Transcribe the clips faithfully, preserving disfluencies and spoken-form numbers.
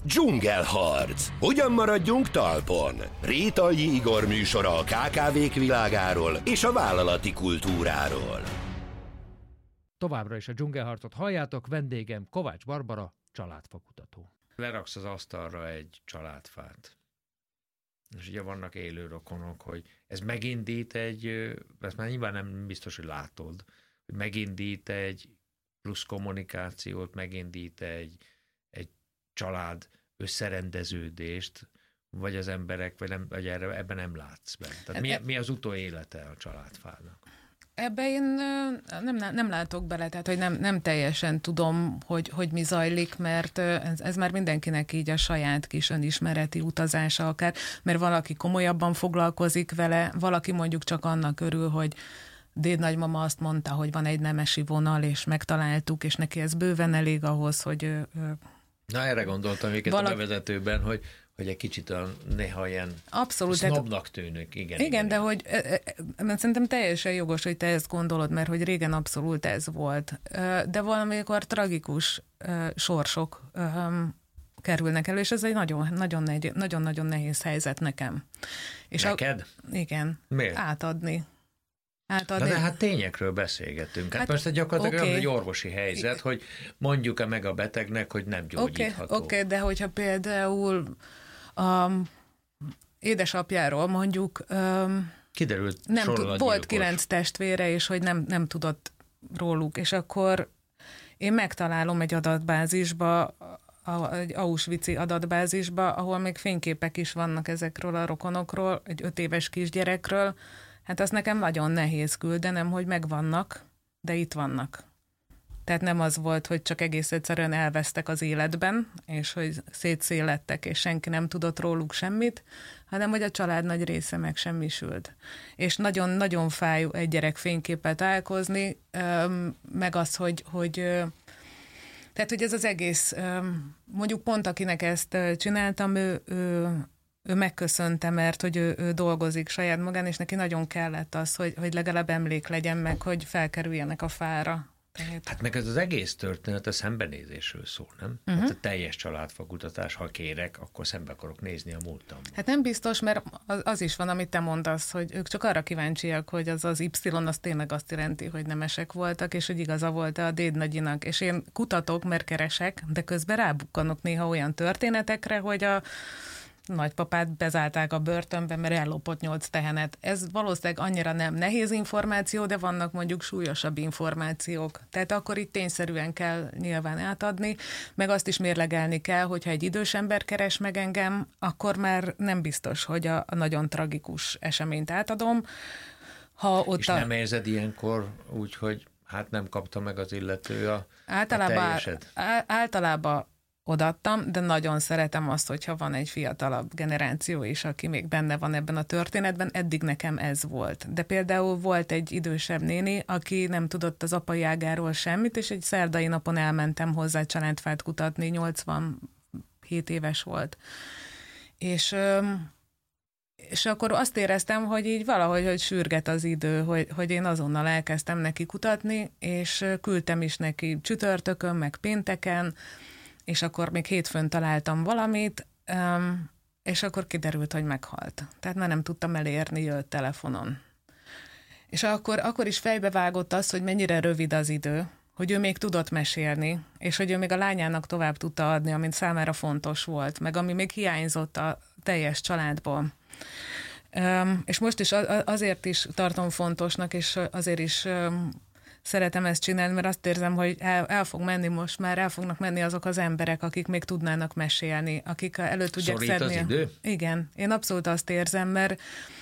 Dzsungelharc. Hogyan maradjunk talpon? Rétalji Igor műsora a ká ká vék világáról és a vállalati kultúráról. Továbbra is a Dzsungelharcot halljátok, vendégem Kovács Barbara, családfakutató. Leraksz az asztalra egy családfát, és ugye vannak élő rokonok, hogy ez megindít egy, ezt már nyilván nem biztos, hogy látod, hogy megindít egy plusz kommunikációt, megindít egy, egy család összerendeződést, vagy az emberek, vagy, nem, vagy erre, ebben nem látsz be. Tehát mi, mi az utóélete a családfának? Ebben én nem, nem látok bele, tehát hogy nem, nem teljesen tudom, hogy, hogy mi zajlik, mert ez, ez már mindenkinek így a saját kis önismereti utazása akár, mert valaki komolyabban foglalkozik vele, valaki mondjuk csak annak örül, hogy déd nagymama azt mondta, hogy van egy nemesi vonal, és megtaláltuk, és neki ez bőven elég ahhoz, hogy... Na, erre gondoltam őket valaki... a bevezetőben, hogy, hogy egy kicsit a, néha ilyen abszolút, sznobnak tűnök. Igen, igen, igen, de hogy mert szerintem teljesen jogos, hogy te ezt gondolod, mert hogy régen abszolút ez volt. De valamikor tragikus sorsok kerülnek elő, és ez egy nagyon-nagyon nehéz helyzet nekem. És neked? A, igen. Miért? Átadni. Átadni. De hát tényekről beszélgetünk. Hát, hát most gyakorlatilag okay. egy orvosi helyzet, hogy mondjuk-e meg a betegnek, hogy nem gyógyítható. Oké, okay, okay, de hogyha például um, édesapjáról mondjuk um, kiderült nem tud, volt kilenc testvére, és hogy nem, nem tudott róluk, és akkor én megtalálom egy adatbázisba, egy Auschwitz-i adatbázisba, ahol még fényképek is vannak ezekről a rokonokról, egy öt éves kisgyerekről. Hát azt nekem nagyon nehéz küldenem, hogy megvannak, de itt vannak. Tehát nem az volt, hogy csak egész egyszerűen elvesztek az életben, és hogy szétszélettek, és senki nem tudott róluk semmit, hanem hogy a család nagy része megsemmisült. És nagyon-nagyon fáj egy gyerek fényképet találkozni, meg az, hogy, hogy tehát, hogy ez az egész, mondjuk pont akinek ezt csináltam, ő, ő ő megköszönte, mert hogy ő, ő dolgozik saját magán, és neki nagyon kellett az, hogy, hogy legalább emlék legyen meg, hogy felkerüljenek a fára. Tehát... Hát meg ez az egész történet a szembenézésről szól, nem? Uh-huh. Hát a teljes családfakutatás, ha kérek, akkor szembe akarok nézni a múltamban. Hát nem biztos, mert az, az is van, amit te mondasz, hogy ők csak arra kíváncsiak, hogy az az Y, az tényleg azt jelenti, hogy nemesek voltak, és hogy igaza volt a déd nagyinak. És én kutatok, mert keresek, de közben rábukkanok néha olyan történetekre, hogy a nagypapát bezárták a börtönbe, mert ellopott nyolc tehenet. Ez valószínűleg annyira nem nehéz információ, de vannak mondjuk súlyosabb információk. Tehát akkor itt tényszerűen kell nyilván átadni, meg azt is mérlegelni kell, hogyha egy idős ember keres meg engem, akkor már nem biztos, hogy a, a nagyon tragikus eseményt átadom. Ha ott És a... nem érzed ilyenkor úgy, hogy hát nem kapta meg az illető a, általában, a teljeset? Általában odaadtam, de nagyon szeretem azt, hogyha van egy fiatalabb generáció is, aki még benne van ebben a történetben. Eddig nekem ez volt. De például volt egy idősebb néni, aki nem tudott az apai ágáról semmit, és egy szerdai napon elmentem hozzá családfát kutatni, nyolcvanhét éves volt. És, és akkor azt éreztem, hogy így valahogy hogy sürget az idő, hogy, hogy én azonnal elkezdtem neki kutatni, és küldtem is neki csütörtökön, meg pénteken, és akkor még hétfőn találtam valamit, és akkor kiderült, hogy meghalt. Tehát már nem tudtam elérni, jött telefonon. És akkor, akkor is fejbevágott az, hogy mennyire rövid az idő, hogy ő még tudott mesélni, és hogy ő még a lányának tovább tudta adni, amit számára fontos volt, meg ami még hiányzott a teljes családból. És most is azért is tartom fontosnak, és azért is szeretem ezt csinálni, mert azt érzem, hogy el, el fog menni most már, el fognak menni azok az emberek, akik még tudnának mesélni, akik elő tudják szorít szedni. Az idő? Igen, én abszolút azt érzem, mert,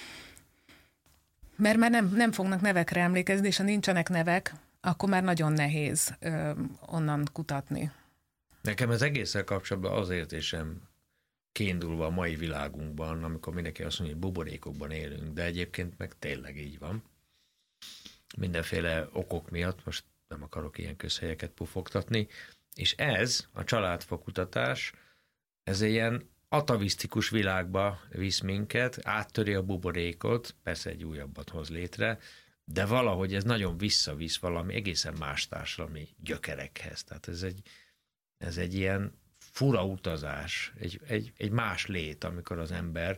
mert már nem, nem fognak nevekre emlékezni, és ha nincsenek nevek, akkor már nagyon nehéz ö, onnan kutatni. Nekem az egésszel kapcsolatban az érzésem kiindulva a mai világunkban, amikor mindenki azt mondja, hogy buborékokban élünk, de egyébként meg tényleg így van. Mindenféle okok miatt, most nem akarok ilyen közhelyeket pufogtatni, és ez, a családfakutatás, ez egy ilyen atavisztikus világba visz minket, áttöri a buborékot, persze egy újabbat hoz létre, de valahogy ez nagyon visszavisz valami egészen más társadalmi gyökerekhez. Tehát ez egy, ez egy ilyen fura utazás, egy, egy, egy más lét, amikor az ember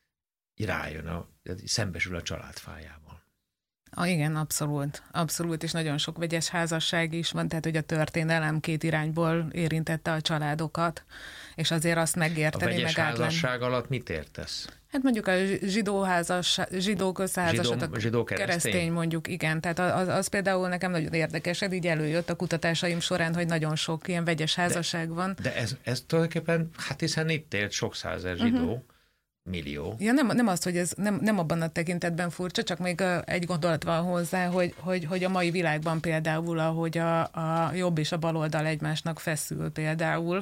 rájön, a, szembesül a családfájával. Ah, igen, abszolút. Abszolút, és nagyon sok vegyes házasság is van, tehát hogy a történelem két irányból érintette a családokat, és azért azt megérteni, meg meg A vegyes házasság alatt mit értesz? Hát mondjuk a zsidó házas, zsidó közházasság, zsidó, zsidó keresztény? keresztény mondjuk, igen. Tehát az, az például nekem nagyon érdekes, így előjött a kutatásaim során, hogy nagyon sok ilyen vegyes házasság de, van. De ez, ez tulajdonképpen, hát hiszen itt élt sok százer zsidó, uh-huh. millió. Ja, nem, nem az, hogy ez nem, nem abban a tekintetben furcsa, csak még egy gondolat van hozzá, hogy, hogy, hogy a mai világban például, ahogy a, a jobb és a bal oldal egymásnak feszül például,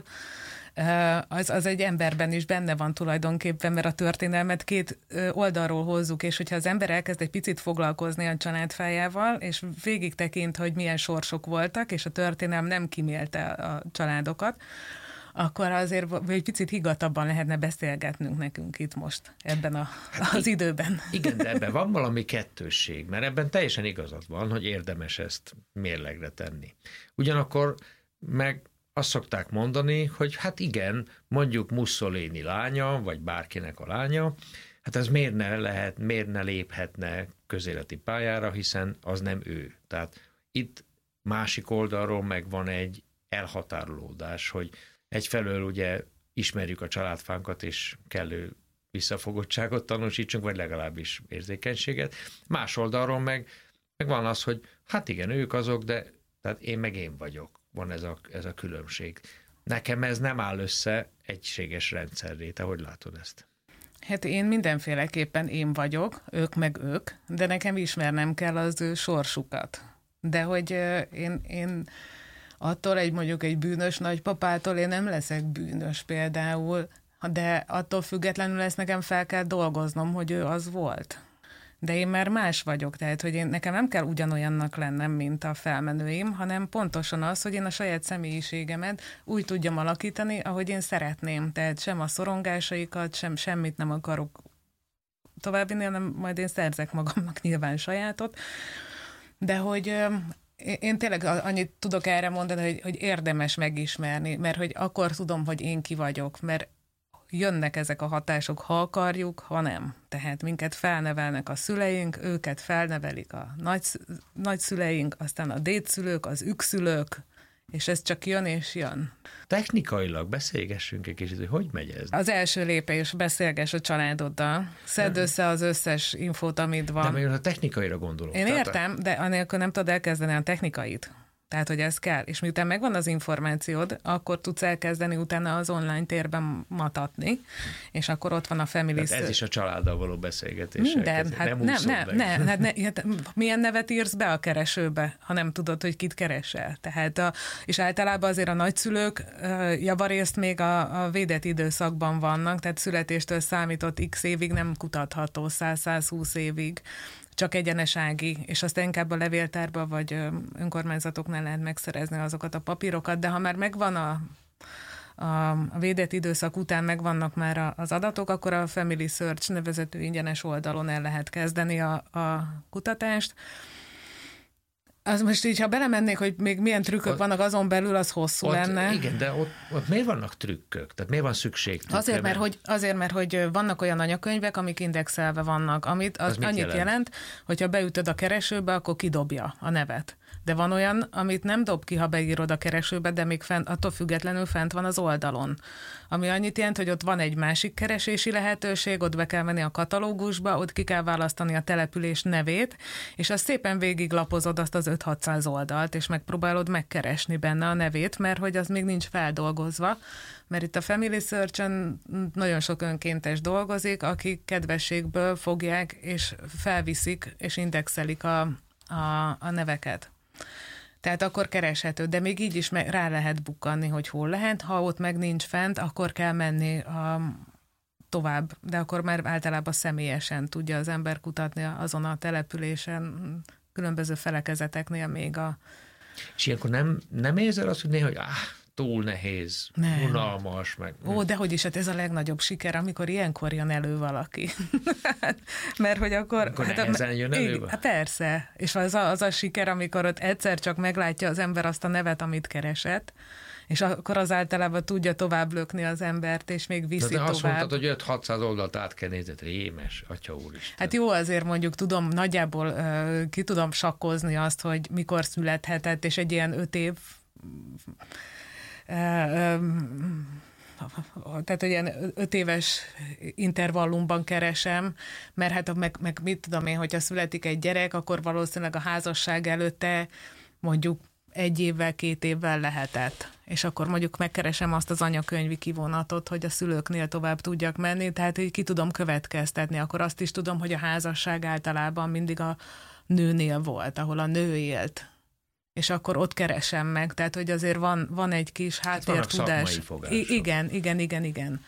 az, az egy emberben is benne van tulajdonképpen, mert a történelmet két oldalról hozzuk, és hogyha az ember elkezd egy picit foglalkozni a családfájával, és végig tekint, hogy milyen sorsok voltak, és a történelem nem kimélte a családokat, akkor azért egy picit higgadtabban lehetne beszélgetnünk nekünk itt most, ebben a, hát az időben. Igen, de ebben van valami kettősség, mert ebben teljesen igazad van, hogy érdemes ezt mérlegre tenni. Ugyanakkor meg azt szokták mondani, hogy hát igen, mondjuk Mussolini lánya, vagy bárkinek a lánya, hát ez miért ne lehet, miért ne léphetne közéleti pályára, hiszen az nem ő. Tehát itt másik oldalról meg van egy elhatárolódás, hogy egyfelől ugye ismerjük a családfánkat, és kellő visszafogottságot tanúsítsunk, vagy legalábbis érzékenységet. Más oldalról meg, meg van az, hogy hát igen, ők azok, de tehát én meg én vagyok. Van ez a, ez a különbség. Nekem ez nem áll össze egységes rendszerré. Te hogy látod ezt? Hát én mindenféleképpen én vagyok, ők meg ők, de nekem ismernem kell az ő sorsukat. De hogy én, én attól egy mondjuk egy bűnös nagypapától én nem leszek bűnös például, de attól függetlenül ezt nekem fel kell dolgoznom, hogy ő az volt. De én már más vagyok, tehát hogy én, nekem nem kell ugyanolyannak lennem, mint a felmenőim, hanem pontosan az, hogy én a saját személyiségemet úgy tudjam alakítani, ahogy én szeretném. Tehát sem a szorongásaikat, sem semmit nem akarok továbbvinni, hanem majd én szerzek magamnak nyilván sajátot. De hogy én tényleg annyit tudok erre mondani, hogy, hogy érdemes megismerni, mert hogy akkor tudom, hogy én ki vagyok, mert jönnek ezek a hatások, ha akarjuk, ha nem. Tehát minket felnevelnek a szüleink, őket felnevelik a nagy, nagyszüleink, aztán a dédszülők, az ükszülők, és ez csak jön és jön. Technikailag beszélgessünk egy kicsit, hogy hogy megy ez? Az első lépés, beszélgess a családoddal, szedd össze az összes infót, amit van. De még a technikaira gondolok. Én értem, de anélkül nem tudod elkezdeni a technikait. Tehát, hogy ez kell. És miután megvan az információd, akkor tudsz elkezdeni utána az online térben matatni, és akkor ott van a Family Search. Ez is a családdal való beszélgetés. Minden. Hát nem, nem, nem, nem, hát ne, hát milyen nevet írsz be a keresőbe, ha nem tudod, hogy kit keresel. Tehát a, és általában azért a nagyszülők javarészt még a, a védett időszakban vannak, tehát születéstől számított x évig nem kutatható, száz-százhúsz évig. Csak egyenes ági, és azt inkább a levéltárba vagy önkormányzatoknál lehet megszerezni azokat a papírokat, de ha már megvan a, a, a védett időszak után megvannak már az adatok, akkor a Family Search nevezetű ingyenes oldalon el lehet kezdeni a, a kutatást. Az most így, ha belemennék, hogy még milyen trükkök ott, vannak azon belül, az hosszú ott, lenne. Igen, de ott, ott miért vannak trükkök? Tehát miért van szükség trükkre? Azért mert, hogy, azért, mert hogy vannak olyan anyakönyvek, amik indexelve vannak, amit az, az annyit jelent? jelent, hogyha beütöd a keresőbe, akkor kidobja a nevet. De van olyan, amit nem dob ki, ha beírod a keresőbe, de még fent, attól függetlenül fent van az oldalon. Ami annyit jelent, hogy ott van egy másik keresési lehetőség, ott be kell menni a katalógusba, ott ki kell választani a település nevét, és azt szépen végiglapozod azt az öt-hatszáz oldalt, és megpróbálod megkeresni benne a nevét, mert hogy az még nincs feldolgozva, mert itt a Family Search-en nagyon sok önkéntes dolgozik, akik kedvességből fogják, és felviszik, és indexelik a, a, a neveket. Tehát akkor kereshető, de még így is rá lehet bukkanni, hogy hol lehet. Ha ott meg nincs fent, akkor kell menni a, tovább, de akkor már általában személyesen tudja az ember kutatni azon a településen, különböző felekezeteknél még a... És ilyenkor nem, nem érzel azt, hogy néha, hogy áh, túl nehéz, nem. unalmas, meg... Ó, dehogy is, hát ez a legnagyobb siker, amikor ilyenkor jön elő valaki. Mert hogy akkor... Akkor hát nehezen jön elő? Hát persze, és az a, az a siker, amikor ott egyszer csak meglátja az ember azt a nevet, amit keresett, És akkor az általában tudja tovább lökni az embert, és még viszi de, de tovább. azt mondtad, hogy öt-hatszáz oldalt át kell nézed, rémes, atya úristen. Hát jó, azért mondjuk tudom, nagyjából uh, ki tudom sakkozni azt, hogy mikor születhetett, és egy ilyen öt év uh, um, tehát egy ilyen öt éves intervallumban keresem, mert hát meg, meg mit tudom én, hogyha születik egy gyerek, akkor valószínűleg a házasság előtte mondjuk egy évvel, két évvel lehetett. És akkor mondjuk megkeresem azt az anyakönyvi kivonatot, hogy a szülőknél tovább tudjak menni, tehát így ki tudom következtetni. Akkor azt is tudom, hogy a házasság általában mindig a nőnél volt, ahol a nő élt. És akkor ott keresem meg, tehát hogy azért van, van egy kis háttértudás. I- igen, igen, igen, igen.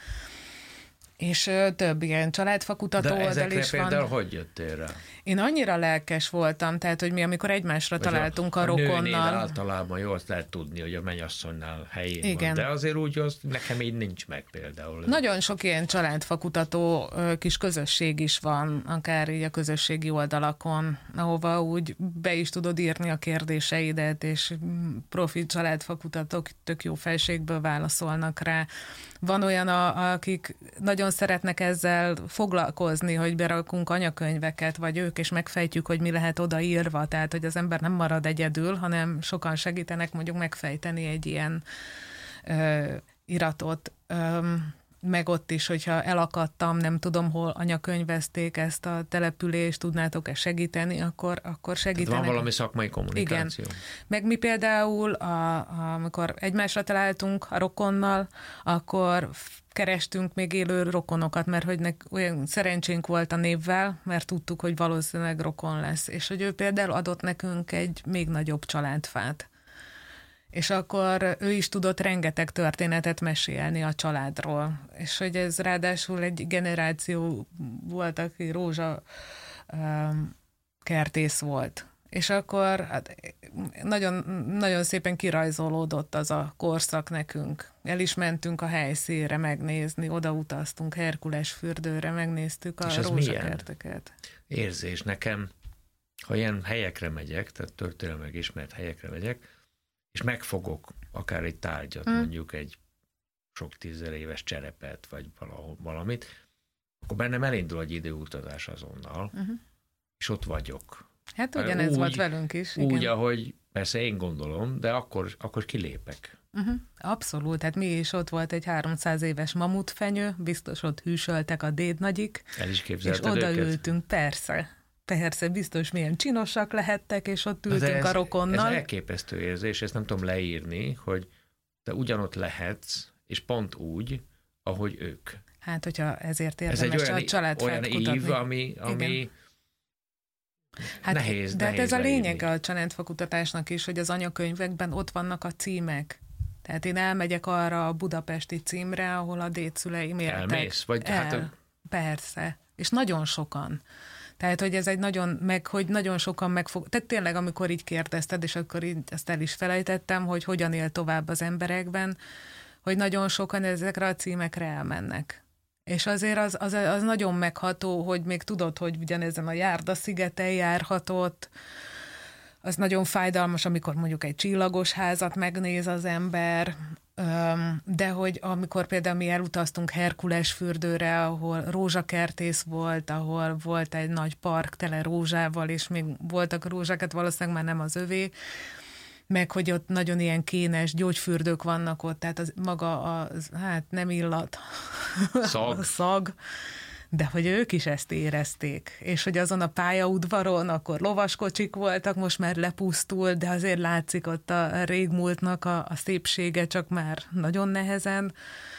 És ö, több ilyen családfakutató oldal is van. De ezekre például hogy jöttél rá? Én annyira lelkes voltam, tehát, hogy mi amikor egymásra vagy találtunk a, a rokonnal. A nőnél általában jó, azt lehet tudni, hogy a mennyasszonynál helyén igen. van. De azért úgy, az nekem így nincs meg például. Nagyon sok ilyen családfakutató kis közösség is van, akár így a közösségi oldalakon, ahova úgy be is tudod írni a kérdéseidet, és profi családfakutatók tök jó felségből válaszolnak rá. Van olyan, a, akik nagyon szeretnek ezzel foglalkozni, hogy berakunk anyakönyveket, vagy ők, és megfejtjük, hogy mi lehet odaírva, tehát, hogy az ember nem marad egyedül, hanem sokan segítenek mondjuk megfejteni egy ilyen ö, iratot. Ö, meg ott is, hogyha elakadtam, nem tudom, hol anyakönyvezték ezt a települést, tudnátok-e segíteni, akkor, akkor segítenek. Tehát van valami szakmai kommunikáció. Igen. Meg mi például, a, a, amikor egymásra találtunk a rokonnal, akkor kerestünk még élő rokonokat, mert hogy nek, olyan szerencsénk volt a névvel, mert tudtuk, hogy valószínűleg rokon lesz. És hogy ő például adott nekünk egy még nagyobb családfát. És akkor ő is tudott rengeteg történetet mesélni a családról. És hogy ez ráadásul egy generáció volt, aki rózsa um, kertész volt. És akkor hát, nagyon, nagyon szépen kirajzolódott az a korszak nekünk. El is mentünk a helyszínre megnézni, odautaztunk Herkules fürdőre, megnéztük a rózsakerteket. Érzés nekem, ha ilyen helyekre megyek, tehát történelmileg ismert helyekre megyek, és megfogok akár egy tárgyat, hmm. mondjuk egy sok tízezer éves cserepet, vagy valahol valamit, akkor bennem elindul egy időutazás azonnal, uh-huh. és ott vagyok. Hát ugyanez úgy, volt velünk is. Úgy, igen. ahogy persze én gondolom, de akkor, akkor kilépek. Uh-huh. Abszolút, hát mi is ott volt egy háromszáz éves mamutfenyő, biztos ott hűsöltek a dédnagyik. El is képzelted és őket? odaültünk, persze. Persze, biztos milyen csinosak lehettek, és ott ültünk ez, a rokonnal. Ez elképesztő érzés, ezt nem tudom leírni, hogy te ugyanott lehetsz, és pont úgy, ahogy ők. Hát, hogyha ezért érdemes ez egy olyan, a családfát olyan kutatni. ív, ami, ami hát, nehéz, de nehéz hát ez a leírni. lényeg a családfakutatásnak is, hogy az anyakönyvekben ott vannak a címek. Tehát én elmegyek arra a budapesti címre, ahol a dédszüleim éltek. Elmész? Vagy El, hát a... Persze. És nagyon sokan. Tehát, hogy ez egy nagyon, meg hogy nagyon sokan megfog... Tehát tényleg, amikor így kérdezted, és akkor így ezt el is felejtettem, hogy hogyan él tovább az emberekben, hogy nagyon sokan ezekre a címekre elmennek. És azért az, az, az nagyon megható, hogy még tudod, hogy ugyanezen a Járda-szigeten járhatott, az nagyon fájdalmas, amikor mondjuk egy csillagos házat megnéz az ember, de hogy amikor például mi elutaztunk Herkules fürdőre, ahol rózsakertész volt, ahol volt egy nagy park tele rózsával, és még voltak rózsákat, valószínűleg már nem az övé, meg hogy ott nagyon ilyen kénes gyógyfürdők vannak ott, tehát az maga az, hát nem illat, szag. a szag, de hogy ők is ezt érezték, és hogy azon a pályaudvaron akkor lovaskocsik voltak, most már lepusztult, de azért látszik ott a régmúltnak a, a szépsége, csak már nagyon nehezen,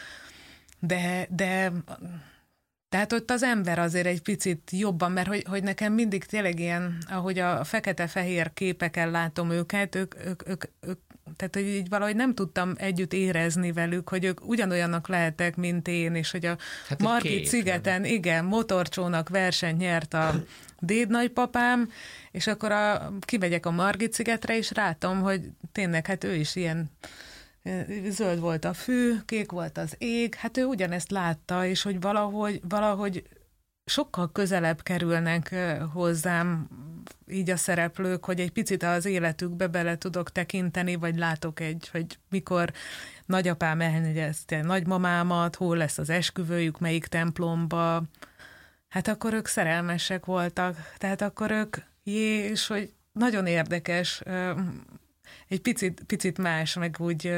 de, de tehát ott az ember azért egy picit jobban, mert hogy, hogy nekem mindig tényleg ilyen, ahogy a fekete-fehér képeken látom őket, ők, ők, ők, ők tehát hogy így valahogy nem tudtam együtt érezni velük, hogy ők ugyanolyanok lehetek, mint én, és hogy a hát Margit-szigeten, igen, motorcsónak versenyt nyert a dédnagypapám, és akkor a, kimegyek a Margit-szigetre, és látom, hogy tényleg, hát ő is ilyen zöld volt a fű, kék volt az ég, hát ő ugyanezt látta, és hogy valahogy, valahogy sokkal közelebb kerülnek hozzám így a szereplők, hogy egy picit az életükbe bele tudok tekinteni, vagy látok egy, hogy mikor nagyapám elnegyezte nagymamámat, hol lesz az esküvőjük, melyik templomba, hát akkor ők szerelmesek voltak, tehát akkor ők, jé, és hogy nagyon érdekes, egy picit, picit más, meg úgy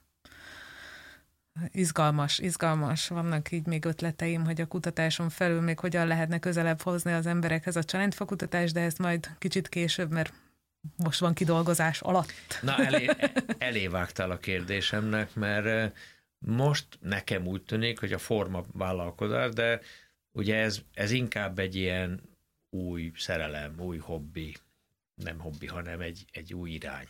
izgalmas, izgalmas. Vannak így még ötleteim, hogy a kutatáson felül még hogyan lehetne közelebb hozni az emberekhez a családfakutatás, de ezt majd kicsit később, mert most van kidolgozás alatt. Na, elé, elévágtál a kérdésemnek, mert most nekem úgy tűnik, hogy a forma vállalkozás, de ugye ez, ez inkább egy ilyen új szerelem, új hobbi, nem hobbi, hanem egy, egy új irány.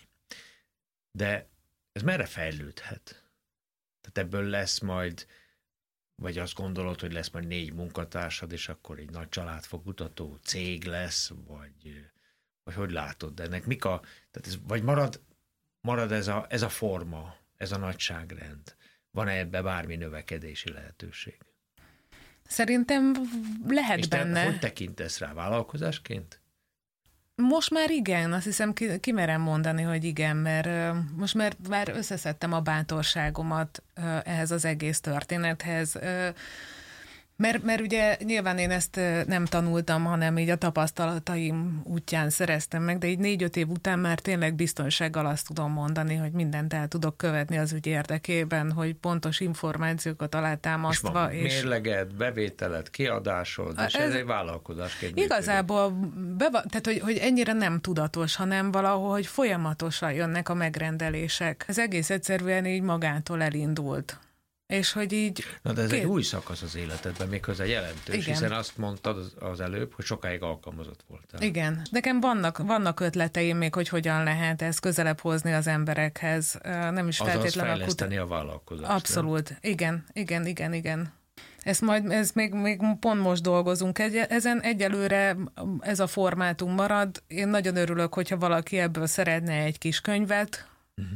De ez merre fejlődhet? Tehát ebből lesz majd, vagy azt gondolod, hogy lesz majd négy munkatársad, és akkor egy nagy családfakutató cég lesz, vagy, vagy hogy látod? De ennek mik a, tehát ez, vagy marad, marad ez, a, ez a forma, ez a nagyságrend? Van-e ebbe bármi növekedési lehetőség? Szerintem lehet és benne. És hogy tekintesz rá, vállalkozásként? Most már igen, azt hiszem ki, kimerem mondani, hogy igen, mert uh, most már, már összeszedtem a bátorságomat uh, ehhez az egész történethez, uh, mert, mert ugye nyilván én ezt uh, nem tanultam, hanem így a tapasztalataim útján szereztem meg, de így négy-öt év után már tényleg biztonsággal azt tudom mondani, hogy mindent el tudok követni az ügy érdekében, hogy pontos információkat alátámasztva. És, és mérleged, bevételed, kiadásod, és ez, ez egy vállalkozásként. Igazából, beva, tehát hogy, hogy ennyire nem tudatos, hanem valahogy folyamatosan jönnek a megrendelések. Ez egész egyszerűen így magától elindult. És hogy így... Na de ez két... egy új szakasz az életedben, méghozzá jelentős, igen. Hiszen azt mondtad az, az előbb, hogy sokáig alkalmazott voltál. Igen. Nekem vannak, vannak ötleteim még, hogy hogyan lehet ezt közelebb hozni az emberekhez. Nem is azaz feltétlenül fejleszteni a, kuta... a vállalkozást. Abszolút. Nem? Igen, igen, igen, igen. Ezt majd, ez még, még pont most dolgozunk. Egy, ezen egyelőre ez a formátum marad. Én nagyon örülök, hogyha valaki ebből szeretne egy kis könyvet, uh-huh.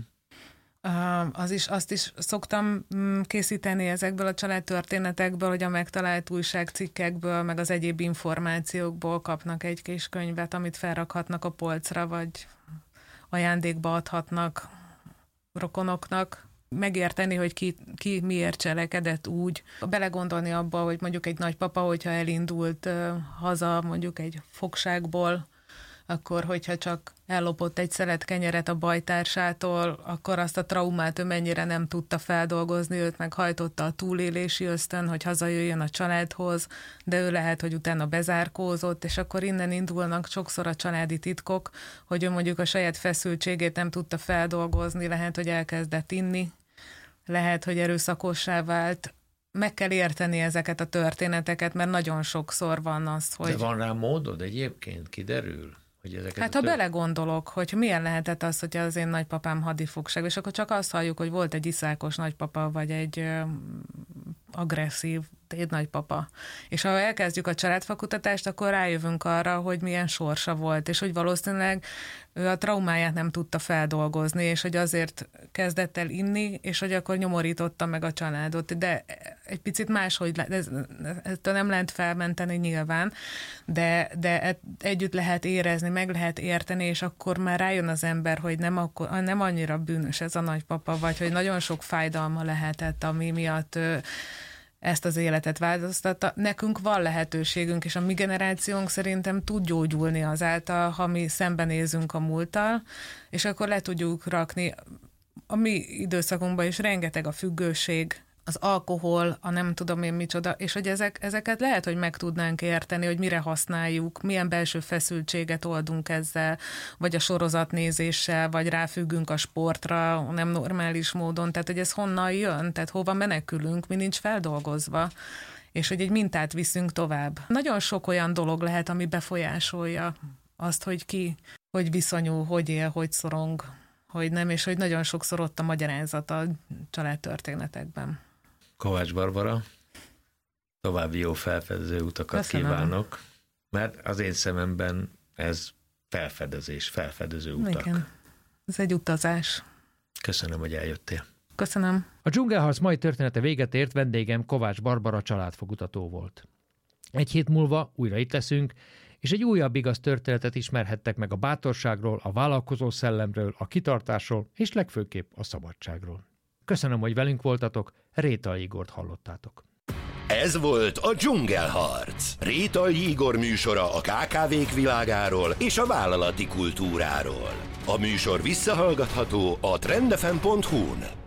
Az is, azt is szoktam készíteni ezekből a családtörténetekből, hogy a megtalált újságcikkekből, meg az egyéb információkból kapnak egy kis könyvet, amit felrakhatnak a polcra, vagy ajándékba adhatnak rokonoknak. Megérteni, hogy ki, ki miért cselekedett úgy. Belegondolni abba, hogy mondjuk egy nagypapa, hogyha elindult haza mondjuk egy fogságból, akkor hogyha csak ellopott egy szelet kenyeret a bajtársától, akkor azt a traumát ő mennyire nem tudta feldolgozni, őt meghajtotta a túlélési ösztön, hogy hazajöjjön a családhoz, de ő lehet, hogy utána bezárkózott, és akkor innen indulnak sokszor a családi titkok, hogy ő mondjuk a saját feszültségét nem tudta feldolgozni, lehet, hogy elkezdett inni, lehet, hogy erőszakossá vált. Meg kell érteni ezeket a történeteket, mert nagyon sokszor van az, hogy... De van rá módod egyébként, kiderül? Hogy hát ha tört... belegondolok, hogy milyen lehetett az, hogy az én nagypapám hadifogság, és akkor csak azt halljuk, hogy volt egy iszákos nagypapa, vagy egy ö, agresszív egy nagypapa. És ha elkezdjük a családfakutatást, akkor rájövünk arra, hogy milyen sorsa volt, és hogy valószínűleg ő a traumáját nem tudta feldolgozni, és hogy azért kezdett el inni, és hogy akkor nyomorította meg a családot. De egy picit máshogy, ez, ezt nem lehet felmenteni nyilván, de, de együtt lehet érezni, meg lehet érteni, és akkor már rájön az ember, hogy nem, akkor, nem annyira bűnös ez a nagypapa, vagy hogy nagyon sok fájdalma lehetett, ami miatt ezt az életet változtatta. Nekünk van lehetőségünk, és a mi generációnk szerintem tud gyógyulni azáltal, ha mi szembenézünk a múlttal, és akkor le tudjuk rakni. A mi időszakunkban is rengeteg a függőség, az alkohol, a nem tudom én micsoda, és hogy ezek, ezeket lehet, hogy meg tudnánk érteni, hogy mire használjuk, milyen belső feszültséget oldunk ezzel, vagy a sorozatnézéssel, vagy ráfüggünk a sportra, nem normális módon, tehát hogy ez honnan jön, tehát hova menekülünk, mi nincs feldolgozva, és hogy egy mintát viszünk tovább. Nagyon sok olyan dolog lehet, ami befolyásolja azt, hogy ki, hogy viszonyul, hogy él, hogy szorong, hogy nem, és hogy nagyon sokszor ott a magyarázat a családtörténetekben. Kovács Barbara, további jó felfedező utakat Köszönöm. Kívánok, mert az én szememben ez felfedezés, felfedező utak. Igen, ez egy utazás. Köszönöm, hogy eljöttél. Köszönöm. A dzsungelharc mai története véget ért, vendégem Kovács Barbara családfakutató volt. Egy hét múlva újra itt leszünk, és egy újabb igaz történetet ismerhettek meg a bátorságról, a vállalkozó szellemről, a kitartásról, és legfőképp a szabadságról. Köszönöm, hogy velünk voltatok, Rétai Igort hallottátok. Ez volt a Dzsungelharc. Rétai Igor műsora a ká ká vék világáról és a vállalati kultúráról. A műsor visszahallgatható a trend f m pont hu-n.